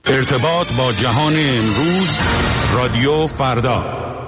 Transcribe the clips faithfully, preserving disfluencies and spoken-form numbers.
ارتباط با جهان امروز، رادیو فردا.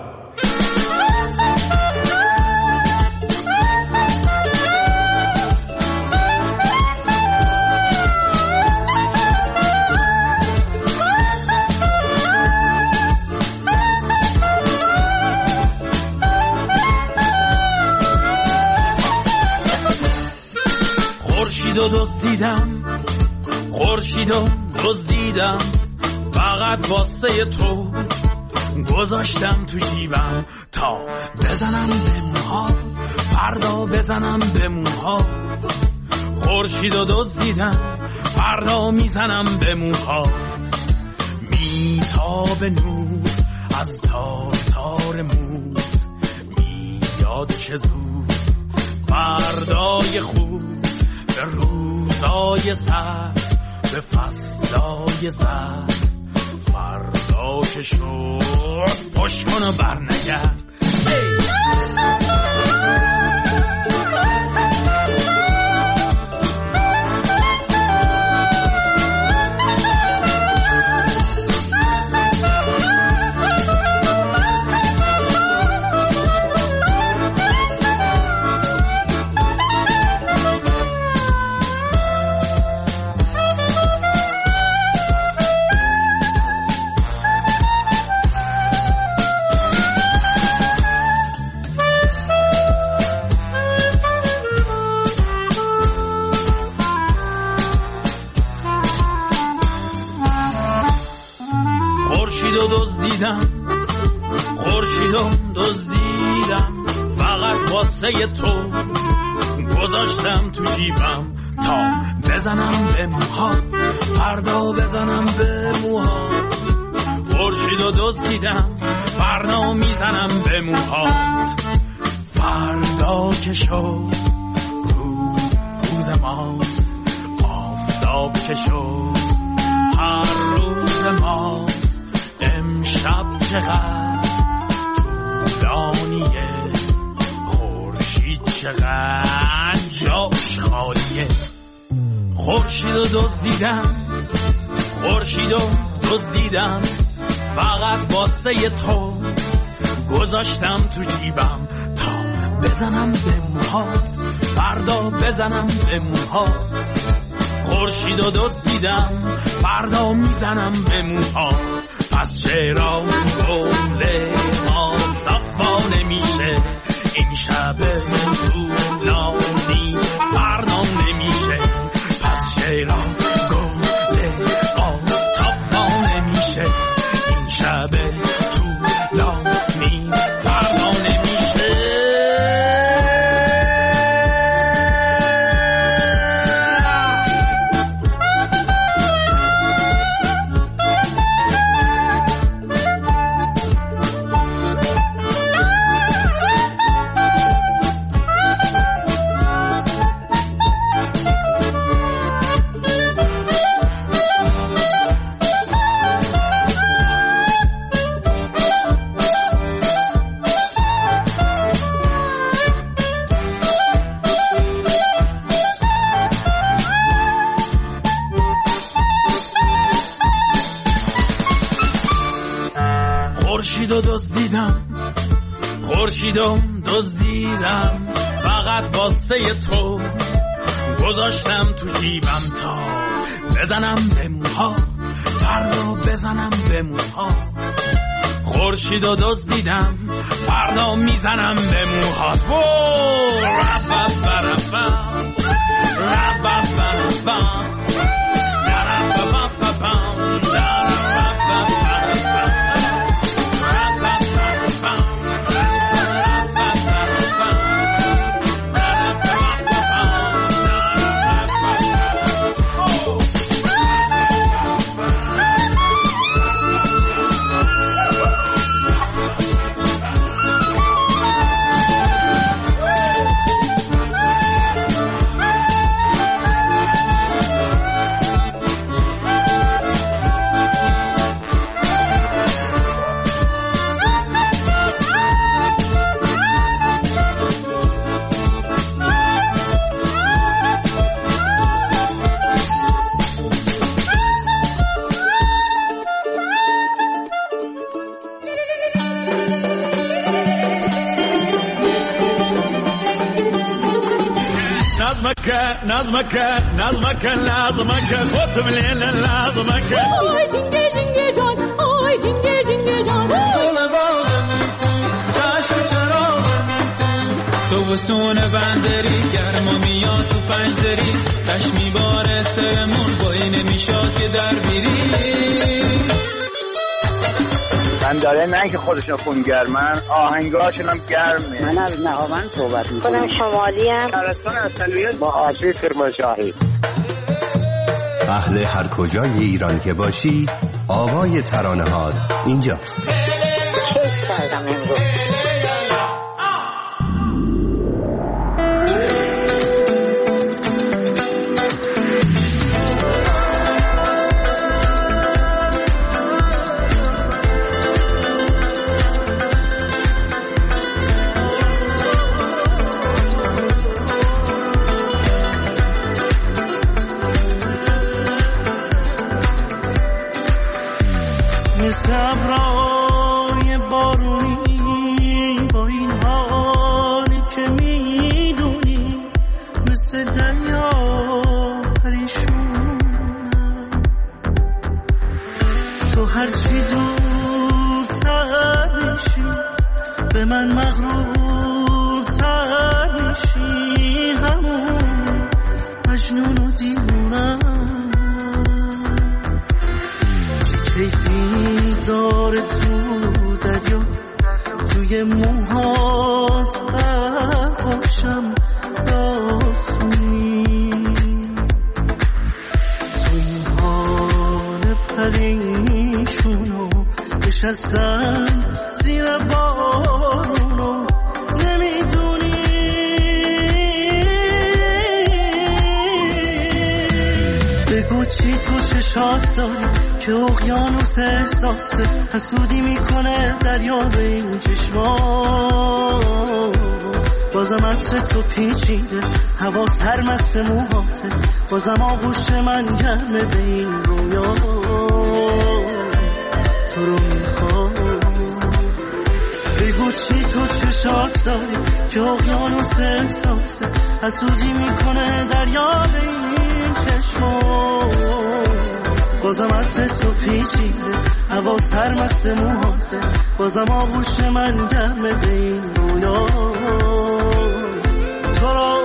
خورشیدو دزدیدم، خورشیدو دزدیدم، فقط واسه تو گذاشتم تو جیبم تا بزنم به موهات، فردا بزنم به موهات. خورشیدو دزدیدم، فردا میزنم به موهات. میتابه نور از تار تار موت، میاد چه زود فردای خوب، به روزای سر، به فصلای زر. فردا که شد پشت کن و برنگرد. خورشیدو دزدیدم، خورشیدو دزدیدم، فقط واسه تو گذاشتم تو جیبم تا بزنم به موهات، فردا بزنم به موهات. خورشیدو دزدیدم، فردا میزنم به موهات. فردا که شد روز روز ماست، آفتاب که شد هر روز ماست. امشب چقدر طولانیه، خورشید چقدر جاش خالیه. خورشیدو دزدیدم، خورشیدو دزدیدم، فقط واسه تو گذاشتم تو جیبم تا بزنم به موهات، فردا بزنم به موهات. خورشیدو دزدیدم، فردا میزنم به موهات. پس چرا گله آفتاب نمیشه، این شب طولانی فردا نمیشه. پس چرا گله آفتاب نمیشه، این شب طولانی فردا نمیشه. خورشیدو دزدیدم، خورشیدو دزدیدم، فقط واسه تو گذاشتم تو جیبم تا بزنم به موهات، فردا بزنم به موهات. خورشیدو دزدیدم، فردا میزنم به موهات. نظمك نظمك نظمك نظمك خود مليل نظمك آی جنگه جنگه جان آی جنگه جنگه جان گل باغ چشم چراغ تو وسونه بندری گرما میاد تو پنجدری تش میباره سرمون بایی نمیشاد که در بیری من داره نه که خودشون خونگرمن آهنگاشون هم گرمه. من از نهاوند صحبت میکنم. خودم شمالی هم شهرستان اصلیت با آسی کرمانشاهی. اهل هر کجای ایران که باشی آوای ترانه هات اینجاست. کیف کردم امروز. صبرای بارونی با این حالی که میدونی مثل دریا پریشونم تو هرچی دورتر میشی به من مغرورتر میشی همون مجنون و دیوونم کیفی داره تو دریا توی موهات قرقاشم راسمی تو موهان پریشونو نشستم زیر بارونو نمیدونی بگو چی تو چشات داری که اقیانوس احساسه حسودی میکنه دریا به این چشما بازم عطر تو پیچیده هوا سرمست موهاته بازم آغوش من گرمه به این رویا تو رو میخوام بگو چی تو چشات داری که اقیانوس احساسه حسودی میکنه دریا به این چشما بازم عطر تو پیچیده هوا سرمست موهاته بازم آغوش من گرمه به این رویا تو را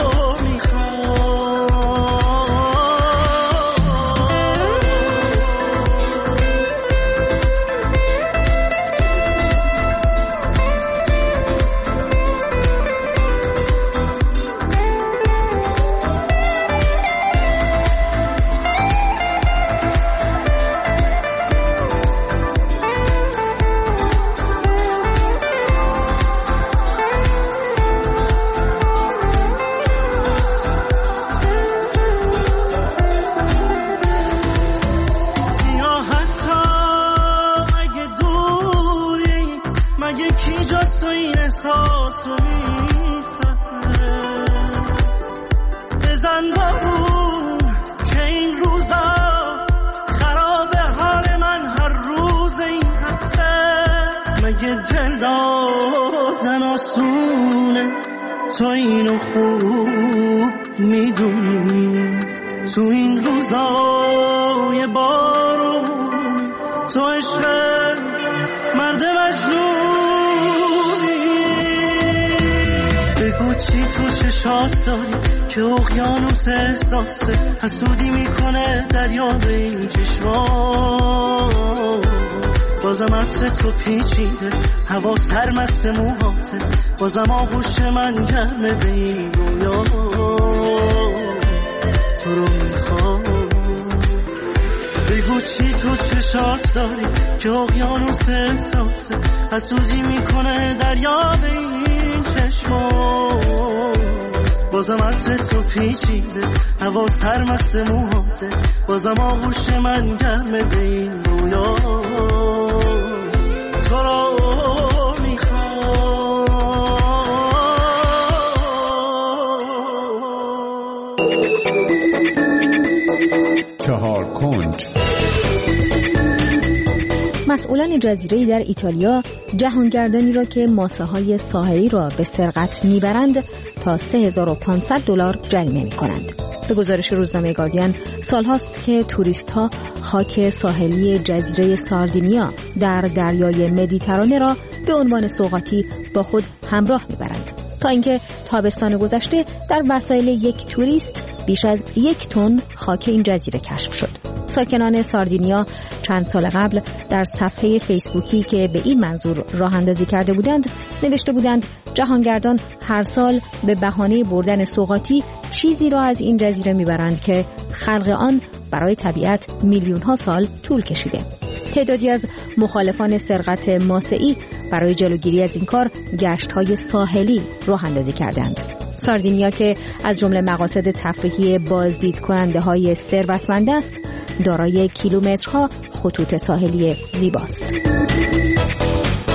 بزن با اون که این روزا خراب حال من هر روز این هفته مگه دل دادن آسونه تو اینو خوب میدونی تو این روزای بارون تو عشق مرد مجنونی بگو چی تو چشات داری که اقیانوس احساسه حسودی میکنه دریا به این چشما بازم عطر تو پیچیده هوا سرمست موهاته بازم آغوش من گرمه به این رویا تو رو میخوام بگو چی تو چشات داری که اقیانوس احساسه حسودی میکنه دریا به این چشما بازم عطر تو پیچیده هوا سرمست موهاته بازم آغوش من گرمه به این رویا تو را میخوام چهار کنج مسئولان جزیره در ایتالیا جهانگردانی را که ماسه‌های ساحلی را به سرقت میبرند تا سه هزار و پانصد دلار جریمه میکنند. به گزارش روزنامه گاردین، سالهاست که توریست‌ها خاک ساحلی جزیره ساردینیا در دریای مدیترانه را به عنوان سوغاتی با خود همراه میبرند، تا اینکه تابستان گذشته در وسایل یک توریست بیش از یک تن خاک این جزیره کشف شد. ساکنان ساردینیا چند سال قبل در صفحه فیسبوکی که به این منظور راه اندازی کرده بودند نوشته بودند جهانگردان هر سال به بهانه بردن سوغاتی چیزی را از این جزیره میبرند که خلق آن برای طبیعت میلیون ها سال طول کشیده. تعدادی از مخالفان سرقت ماسه‌ای برای جلوگیری از این کار گشت‌های ساحلی راه اندازی کردند. ساردینیا که از جمله مقاصد تفریحی بازدید کننده های ثروتمند است، دارای کیلومترها خطوط ساحلی زیباست.